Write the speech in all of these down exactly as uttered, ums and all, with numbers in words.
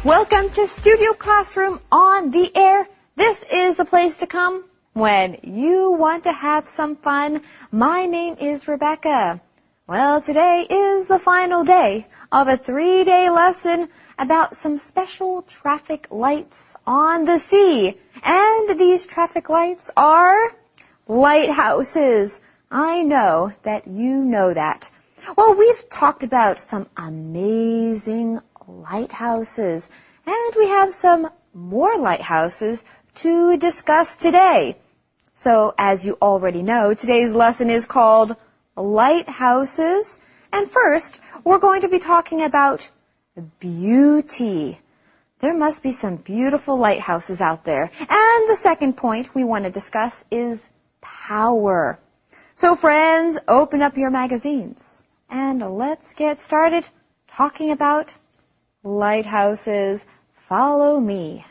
Welcome to Studio Classroom on the air. This is the place to come when you want to have some fun. My name is Rebecca. Well, today is the final day of a three-day lesson about some special traffic lights on the sea. And these traffic lights are lighthouses. I know that you know that. Well, we've talked about some amazing lighthouses, and we have some more lighthouses to discuss today. So, as you already know, today's lesson is called Lighthouses. And first, we're going to be talking about beauty. There must be some beautiful lighthouses out there. And the second point we want to discuss is power. So, friends, open up your magazines and let's get started talking about lighthouses. Follow me.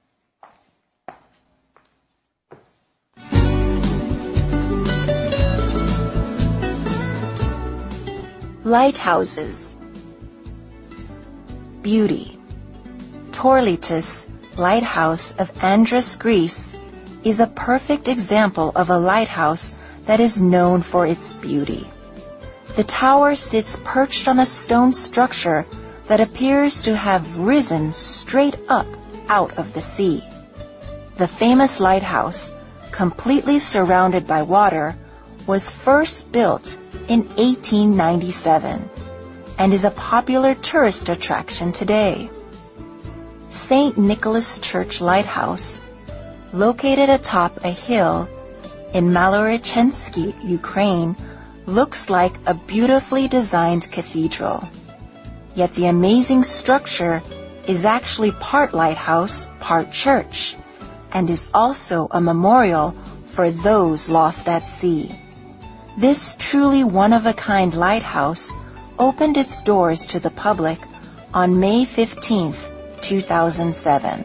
Lighthouses. Beauty. Torlitis Lighthouse of Andros, Greece, is a perfect example of a lighthouse that is known for its beauty. The tower sits perched on a stone structure that appears to have risen straight up out of the sea. The famous lighthouse, completely surrounded by water, was first built in eighteen ninety-seven and is a popular tourist attraction today. Saint Nicholas Church Lighthouse, located atop a hill in Malorechensky, Ukraine, looks like a beautifully designed cathedral. Yet the amazing structure is actually part lighthouse, part church, and is also a memorial for those lost at sea. This truly one-of-a-kind lighthouse opened its doors to the public on May fifteenth, two thousand seven.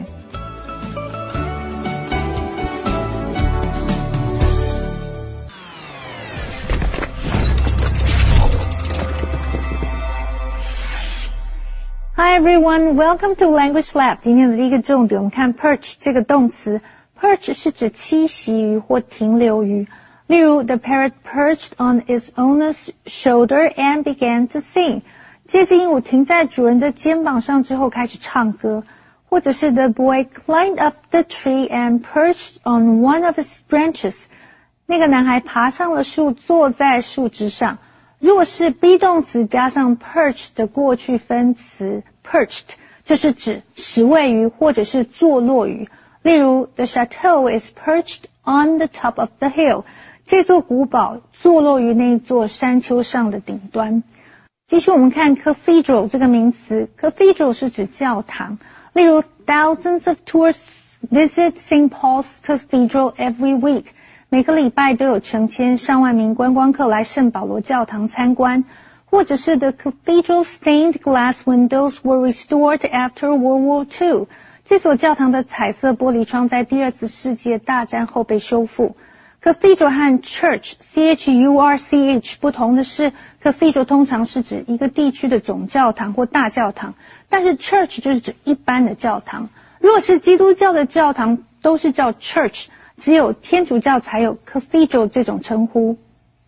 Hi everyone, welcome to Language Lab. 今天的第一个重点，我们看 perch 这个动词。perch 是指栖息于或停留于。例如 ，the parrot perched on its owner's shoulder and began to sing。这只鹦鹉停在主人的肩膀上之后开始唱歌。或者是 the boy climbed up the tree and perched on one of its branches。那个男孩爬上了树，坐在树枝上。如果是 be 动词加上 perch 的过去分词 perched， 就是指始位于或者是坐落于。例如 the chateau is perched on the top of the hill。这座古堡坐落于那座山丘上的顶端。继续我们看 cathedral 这个名词 cathedral 是指教堂。例如 thousands of tourists visit Saint Paul's Cathedral every week。每个礼拜都有成千上万名观光客来圣保罗教堂参观。或者是 the cathedral stained glass windows were restored after World War Two。这所教堂的彩色玻璃窗在第二次世界大战后被修复。Cathedral 和 church, C H U R C H 不同的是 cathedral 通常是指一个地区的总教堂或大教堂，但是 church 就是指一般的教堂。如果是基督教的教堂都是叫 church， 只有天主教才有 cathedral 这种称呼。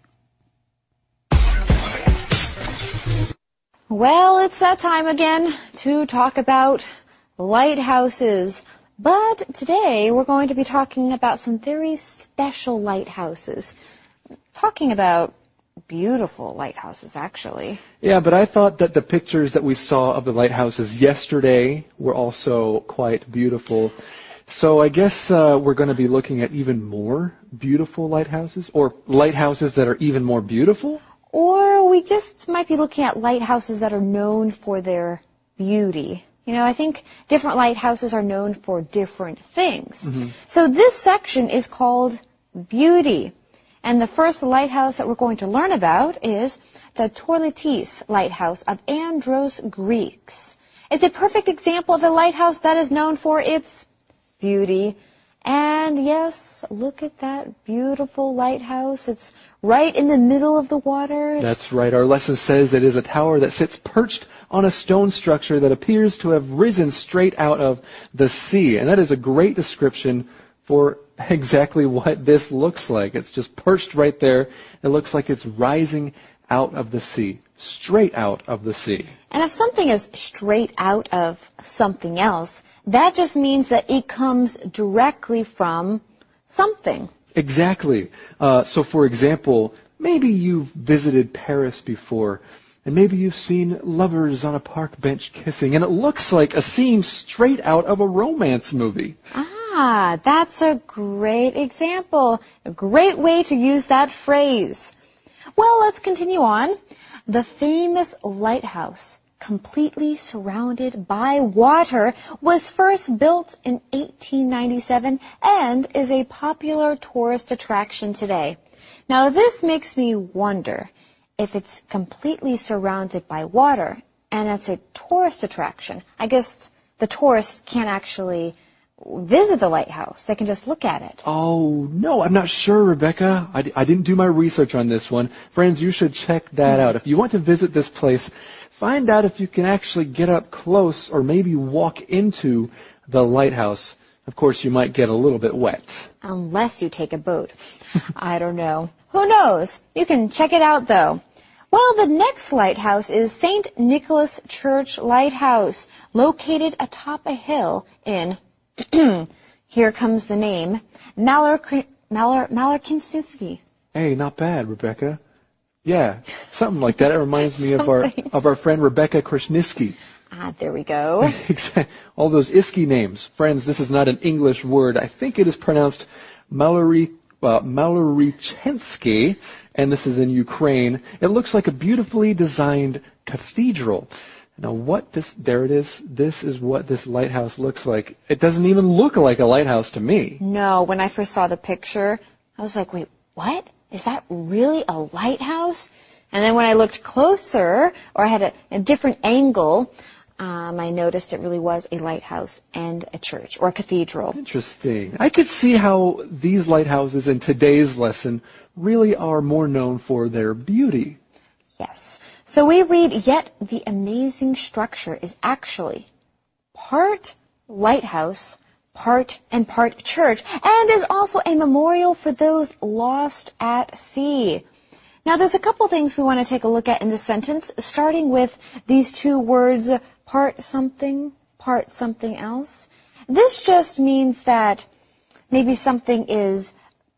Well, it's that time again to talk about lighthouses. But today we're going to be talking about some very special lighthouses. Talking about beautiful lighthouses, actually. Yeah, but I thought that the pictures that we saw of the lighthouses yesterday were also quite beautiful. So I guess uh, we're going to be looking at even more beautiful lighthouses, or lighthouses that are even more beautiful? Or we just might be looking at lighthouses that are known for their beauty. You know, I think different lighthouses are known for different things. Mm-hmm. So this section is called Beauty. And the first lighthouse that we're going to learn about is the Torlitis Lighthouse of Andros, Greece. It's a perfect example of a lighthouse that is known for its beauty. And yes, look at that beautiful lighthouse. It's right in the middle of the water. That's right. Our lesson says it is a tower that sits perched on a stone structure that appears to have risen straight out of the sea. And that is a great description for exactly what this looks like. It's just perched right there. It looks like it's rising out of the sea, straight out of the sea. And if something is straight out of something else, that just means that it comes directly from something. Exactly. Uh, so, for example, maybe you've visited Paris before, and maybe you've seen lovers on a park bench kissing, and it looks like a scene straight out of a romance movie. Ah, that's a great example. A great way to use that phrase. Well, let's continue on. The famous lighthouse, completely surrounded by water, was first built in eighteen ninety-seven and is a popular tourist attraction today. Now, this makes me wonder if it's completely surrounded by water and it's a tourist attraction. I guess the tourists can't actually visit the lighthouse. They can just look at it. Oh, no, I'm not sure, Rebecca. I, d- I didn't do my research on this one. Friends, you should check that out. If you want to visit this place, find out if you can actually get up close or maybe walk into the lighthouse. Of course, you might get a little bit wet. Unless you take a boat. I don't know. Who knows? You can check it out, though. Well, the next lighthouse is Saint Nicholas Church Lighthouse, located atop a hill in here comes the name, Malar, Malar, Malarkinsinski. Hey, not bad, Rebecca. Yeah, something like that. It reminds me of our of our friend Rebecca Krasniski. Ah, there we go. All those Iski names. Friends, this is not an English word. I think it is pronounced Malary, uh, Malarichensky, and this is in Ukraine. It looks like a beautifully designed cathedral. Now, what this, there it is. This is what this lighthouse looks like. It doesn't even look like a lighthouse to me. No, when I first saw the picture, I was like, wait, what? Is that really a lighthouse? And then when I looked closer, or I had a, a different angle, um, I noticed it really was a lighthouse and a church, or a cathedral. Interesting. I could see how these lighthouses in today's lesson really are more known for their beauty. Yes. So we read, yet the amazing structure is actually part lighthouse, part and part church, and is also a memorial for those lost at sea. Now, there's a couple things we want to take a look at in this sentence, starting with these two words, part something, part something else. This just means that maybe something is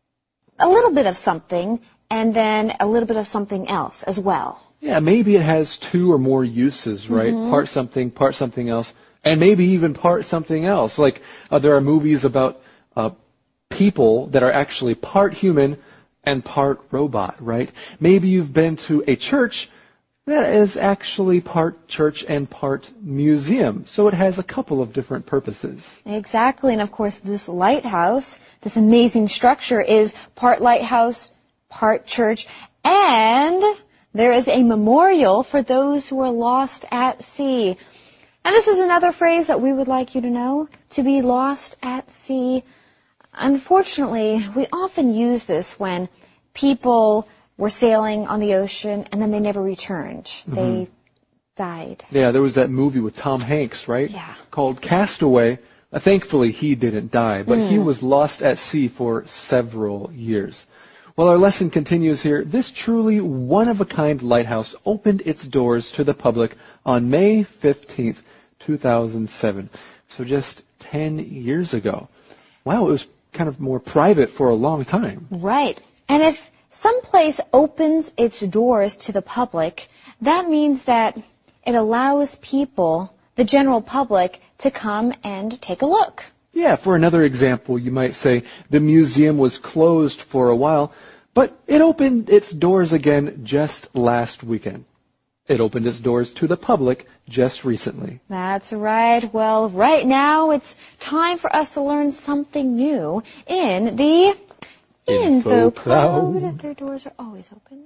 a little bit of something, and then a little bit of something else as well. Yeah, maybe it has two or more uses, right? Mm-hmm. Part something, part something else, and maybe even part something else. Like uh, there are movies about uh, people that are actually part human and part robot, right? Maybe you've been to a church that is actually part church and part museum. So it has a couple of different purposes. Exactly. And of course, this lighthouse, this amazing structure, is part lighthouse, part church, and there is a memorial for those who are lost at sea. And this is another phrase that we would like you to know, to be lost at sea. Unfortunately, we often use this when people were sailing on the ocean and then they never returned. Mm-hmm. They died. Yeah, there was that movie with Tom Hanks, right? Yeah. Called Castaway. Uh, thankfully, he didn't die, but mm. he was lost at sea for several years. Well, our lesson continues here. This truly one-of-a-kind lighthouse opened its doors to the public on May fifteenth, two thousand seven. So just ten years ago. Wow, it was kind of more private for a long time. Right. And if some place opens its doors to the public, that means that it allows people, the general public, to come and take a look. Yeah, for another example, you might say the museum was closed for a while, but it opened its doors again just last weekend. It opened its doors to the public just recently. That's right. Well, right now it's time for us to learn something new in the Info Cloud. Their doors are always open.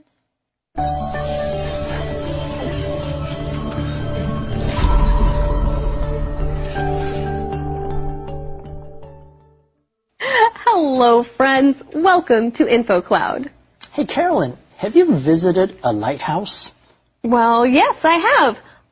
Hello, friends. Welcome to Info Cloud. Hey, Carolyn, have you ever visited a lighthouse? Well, yes, I have.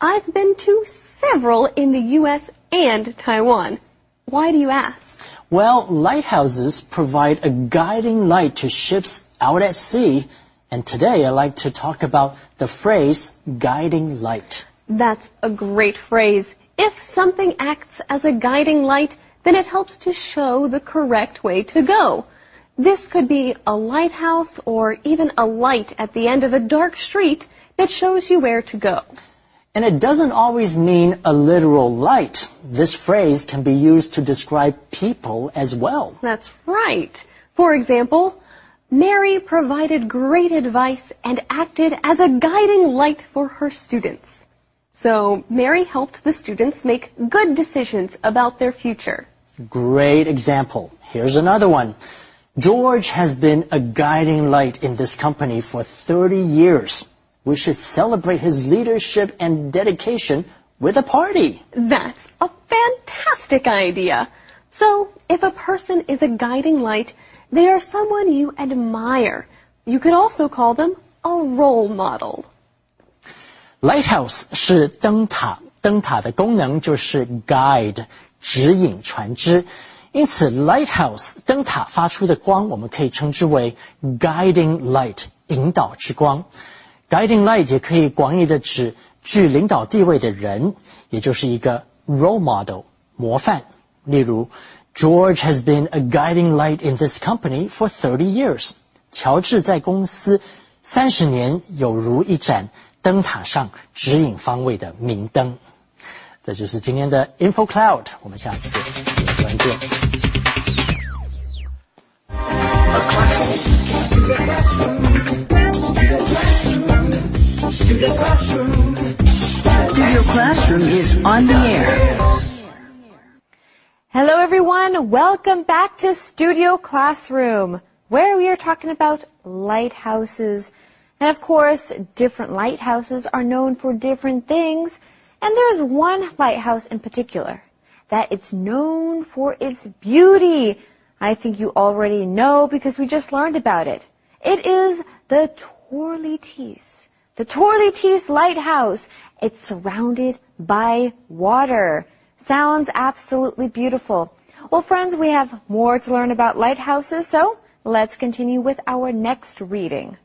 I've been to several in the U S and Taiwan. Why do you ask? Well, lighthouses provide a guiding light to ships out at sea. And today I'd like to talk about the phrase guiding light. That's a great phrase. If something acts as a guiding light, then it helps to show the correct way to go. This could be a lighthouse or even a light at the end of a dark street that shows you where to go. And it doesn't always mean a literal light. This phrase can be used to describe people as well. That's right. For example, Mary provided great advice and acted as a guiding light for her students. So Mary helped the students make good decisions about their future. Great example. Here's another one. George has been a guiding light in this company for thirty years. We should celebrate his leadership and dedication with a party. That's a fantastic idea. So, if a person is a guiding light, they are someone you admire. You could also call them a role model. Lighthouse 是灯塔，灯塔的功能就是 guide， 指引船只。因此 lighthouse 灯塔发出的光我们可以称之为 guiding light， 引导之光。guiding light 也可以广义的指具领导地位的人，也就是一个 role model 模范。例如 George has been a guiding light in this company for thirty years。 乔治在公司三十年有如一盏灯塔上指引方位的明灯。这就是今天的 Info Cloud， 我们下次再见。 Studio Classroom. Studio Classroom is on the air. Hello everyone, welcome back to Studio Classroom, where we are talking about lighthouses. And of course, different lighthouses are known for different things. And there's one lighthouse in particular that it's known for its beauty. I think you already know because we just learned about it. It is the Torlitis. The Torlitis Lighthouse. It's surrounded by water. Sounds absolutely beautiful. Well, friends, we have more to learn about lighthouses, so let's continue with our next reading.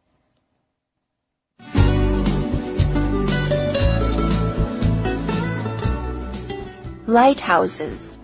Lighthouses.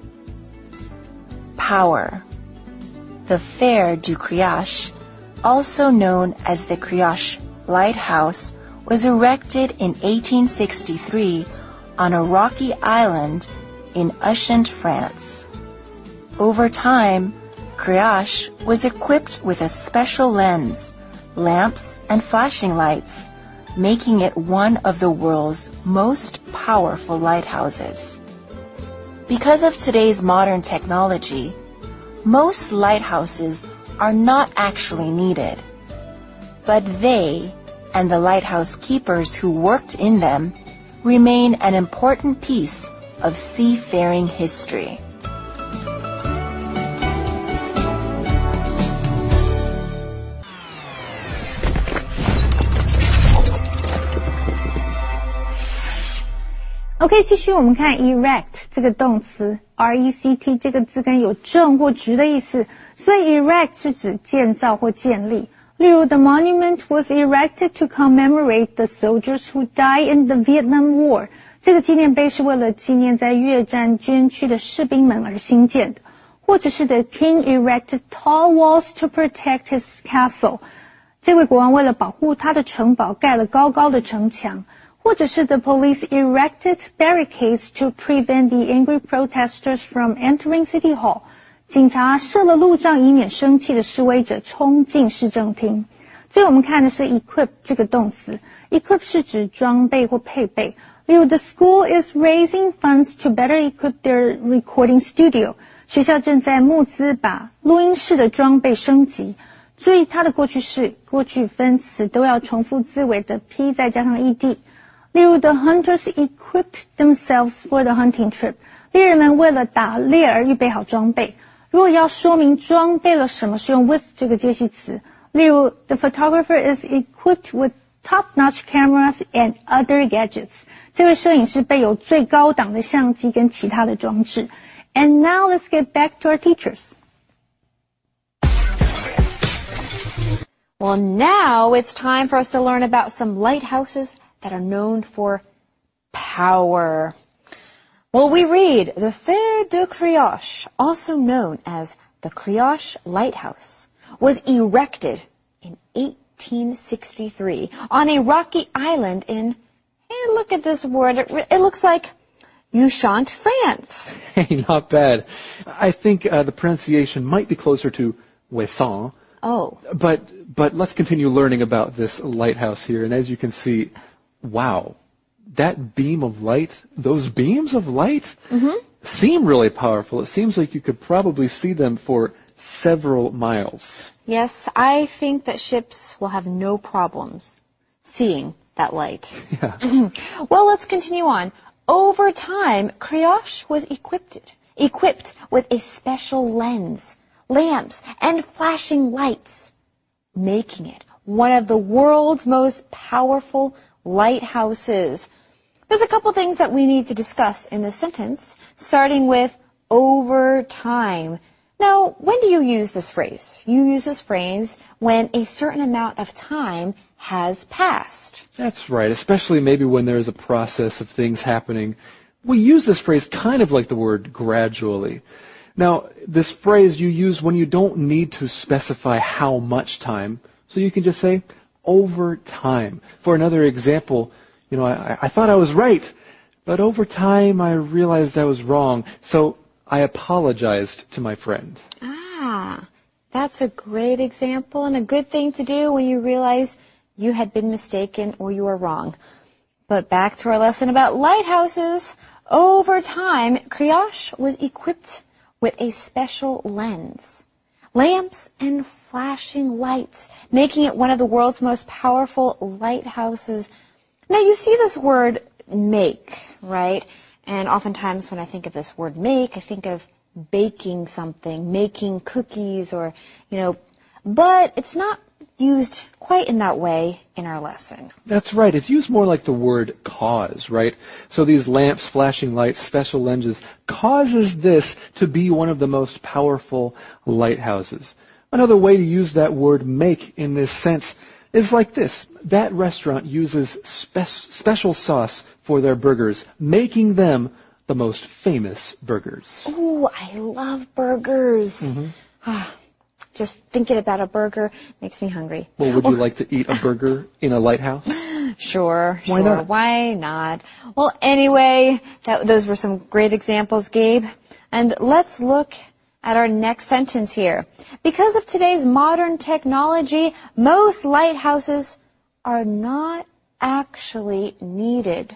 Power. The Fer du Criache, also known as the Criache Lighthouse, was erected in eighteen sixty-three on a rocky island in Ushant, France. Over time, Criache was equipped with a special lens, lamps, and flashing lights, making it one of the world's most powerful lighthouses. Because of today's modern technology, most lighthouses are not actually needed, but they and the lighthouse keepers who worked in them remain an important piece of seafaring history. OK， 继续我们看 erect 这个动词 R E C T 这个字根有正或直的意思，所以 erect 是指建造或建立。例如 The monument was erected to commemorate the soldiers who died in the Vietnam War。 这个纪念碑是为了纪念在越战捐躯的士兵们而兴建的。或者是 The king erected tall walls to protect his castle。 这位国王为了保护他的城堡盖了高高的城墙。或者是 The police erected barricades to prevent the angry protesters from entering City Hall。 警察设了路障以免生气的示威者冲进市政厅。最后我们看的是 equip 这个动词。 equip 是指装备或配备。例如 The school is raising funds to better equip their recording studio。 学校正在募资把录音室的装备升级。注意它的过去式、过去分词都要重复字尾的 P 再加上 ed。例如 The hunters equipped themselves for the hunting trip。 猎人们为了打猎而预备好装备。如果要说明装备了什么，是用 with 这个介系词。例如 The photographer is equipped with top-notch cameras and other gadgets. 这位摄影师备有最高档的相机跟其他的装置。And now let's get back to our teachers. Well, now it's time for us to learn about some lighthouses that are known for power. Well, we read the Fer de Crioche, also known as the Crioche Lighthouse, was erected in eighteen sixty-three on a rocky island in, hey, look at this word, it, it looks like Ushant, France. Hey, not bad. I think uh, the pronunciation might be closer to Ouessant. Oh. But but let's continue learning about this lighthouse here. And as you can see, wow, that beam of light, those beams of light Mm-hmm. seem really powerful. It seems like you could probably see them for several miles. Yes, I think that ships will have no problems seeing that light. Yeah. Well, let's continue on. Over time, Crioche was equipped, equipped with a special lens, lamps, and flashing lights, making it one of the world's most powerful lighthouses. There's a couple things that we need to discuss in this sentence, starting with over time. Now, when do you use this phrase? You use this phrase when a certain amount of time has passed. That's right, especially maybe when there's a process of things happening. We use this phrase kind of like the word gradually. Now, this phrase you use when you don't need to specify how much time, so you can just say over time. For another example, you know, I, I thought I was right, but over time I realized I was wrong, so I apologized to my friend. Ah, that's a great example and a good thing to do when you realize you had been mistaken or you were wrong. But back to our lesson about lighthouses. Over time, Crioche was equipped with a special lens, lamps, and flashing lights, making it one of the world's most powerful lighthouses. Now, you see this word make, right? And oftentimes when I think of this word make, I think of baking something, making cookies or, you know, but it's not used quite in that way in our lesson. That's right. It's used more like the word cause, right? So these lamps, flashing lights, special lenses causes this to be one of the most powerful lighthouses. Another way to use that word make in this sense is like this. That restaurant uses spe- special sauce for their burgers, making them the most famous burgers. Ooh, I love burgers. Mm-hmm. Ah, just thinking about a burger makes me hungry. Well, would you like to eat a burger in a lighthouse? Sure, Why sure. not? Why not? Well, anyway, that, those were some great examples, Gabe. And let's look at our next sentence here. Because of today's modern technology, most lighthouses are not actually needed.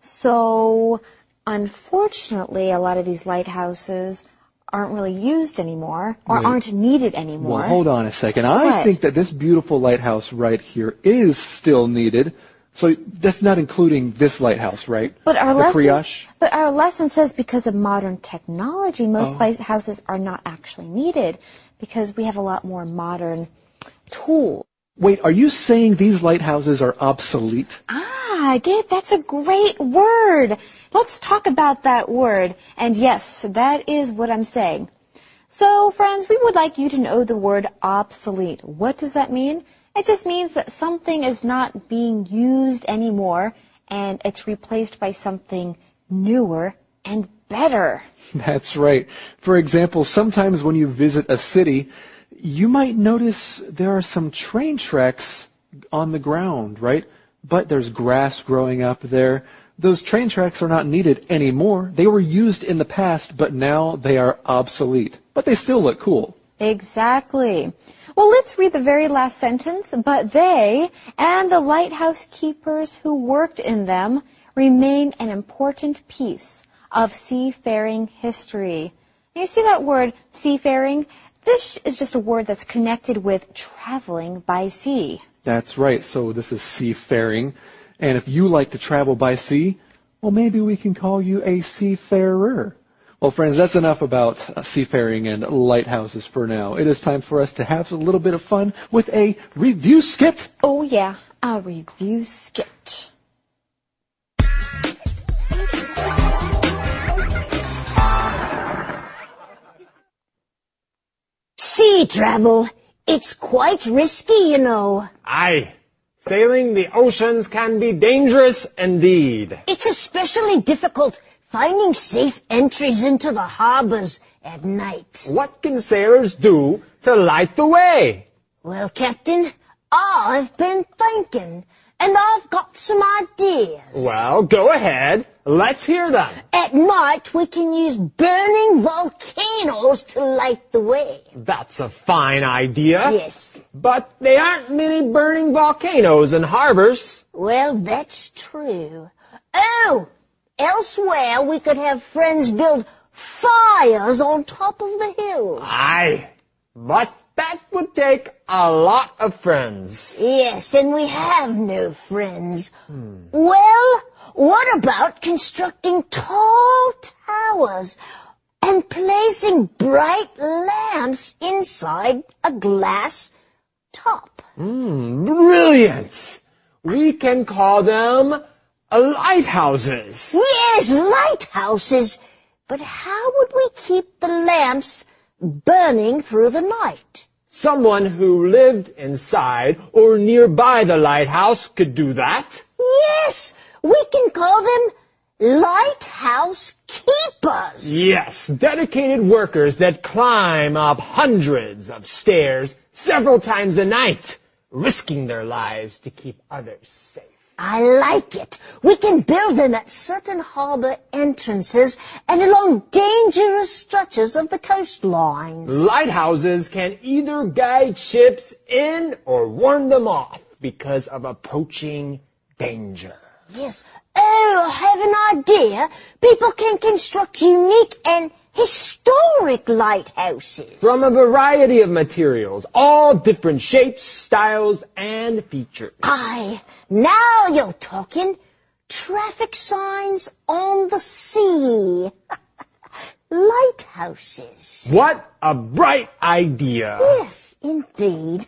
So, unfortunately, a lot of these lighthouses aren't really used anymore or Wait. aren't needed anymore. Well, hold on a second. I What? think that this beautiful lighthouse right here is still needed. So that's not including this lighthouse, right? But our the lesson, Crioche? but our lesson says because of modern technology, most Oh. lighthouses are not actually needed because we have a lot more modern tools. Wait, are you saying these lighthouses are obsolete? Ah, Gabe, that's a great word. Let's talk about that word. And yes, that is what I'm saying. So, friends, we would like you to know the word obsolete. What does that mean? It just means that something is not being used anymore and it's replaced by something newer and better. That's right. For example, sometimes when you visit a city, you might notice there are some train tracks on the ground, right? But there's grass growing up there. Those train tracks are not needed anymore. They were used in the past, but now they are obsolete. But they still look cool. Exactly. Well, let's read the very last sentence. But they and the lighthouse keepers who worked in them remain an important piece of seafaring history. And you see that word seafaring? This is just a word that's connected with traveling by sea. That's right. So this is seafaring. And if you like to travel by sea, well, maybe we can call you a seafarer. Well, friends, that's enough about uh, seafaring and lighthouses for now. It is time for us to have a little bit of fun with a review skit. Oh, yeah. a review skit. Sea travel. It's quite risky, you know. Aye. Sailing the oceans can be dangerous indeed. It's especially difficult finding safe entries into the harbors at night. What can sailors do to light the way? Well, Captain, I've been thinking, and I've got some ideas. Well, go ahead. Let's hear them. At night, we can use burning volcanoes to light the way. That's a fine idea. Yes. But there aren't many burning volcanoes in harbors. Well, that's true. Oh, elsewhere we could have friends build fires on top of the hills. Aye, but that would take a lot of friends. Yes, and we have no friends. Hmm. Well, what about constructing tall towers and placing bright lamps inside a glass top? Mm, brilliant. We can call them lighthouses. Yes, lighthouses. But how would we keep the lamps burning through the night? Someone who lived inside or nearby the lighthouse could do that. Yes, we can call them lighthouse keepers. Yes, dedicated workers that climb up hundreds of stairs several times a night, risking their lives to keep others safe. I like it. We can build them at certain harbor entrances and along dangerous stretches of the coastlines. Lighthouses can either guide ships in or warn them off because of approaching danger. Yes. Oh, I have an idea. People can construct unique and historic lighthouses. From a variety of materials, all different shapes, styles, and features. Aye, now you're talking. Traffic signs on the sea. Lighthouses. What a bright idea. Yes, indeed.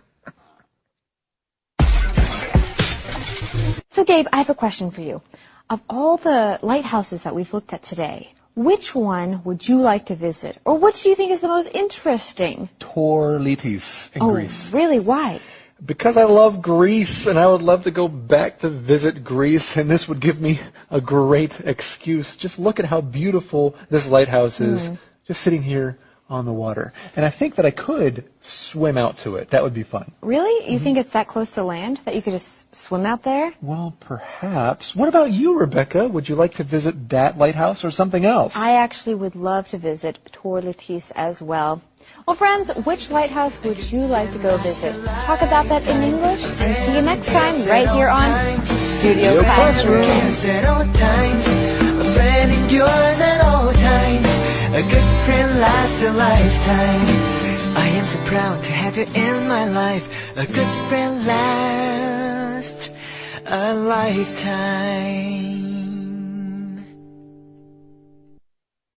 So, Gabe, I have a question for you. Of all the lighthouses that we've looked at today, which one would you like to visit? Or which do you think is the most interesting? Torlitis in oh, Greece. Really? Why? Because I love Greece, and I would love to go back to visit Greece, and this would give me a great excuse. Just look at how beautiful this lighthouse is, mm. just sitting here on the water. And I think that I could swim out to it. That would be fun. Really? You mm-hmm. think it's that close to land that you could just swim out there? Well, perhaps. What about you, Rebecca? Would you like to visit that lighthouse or something else? I actually would love to visit Torlitis as well. Well, friends, which lighthouse would you like to go visit? Talk about that in English, and see you next time right here on Studio Classroom. A friend endures at all times. A good friend lasts a lifetime. I am so proud to have you in my life. A good friend lasts a lifetime.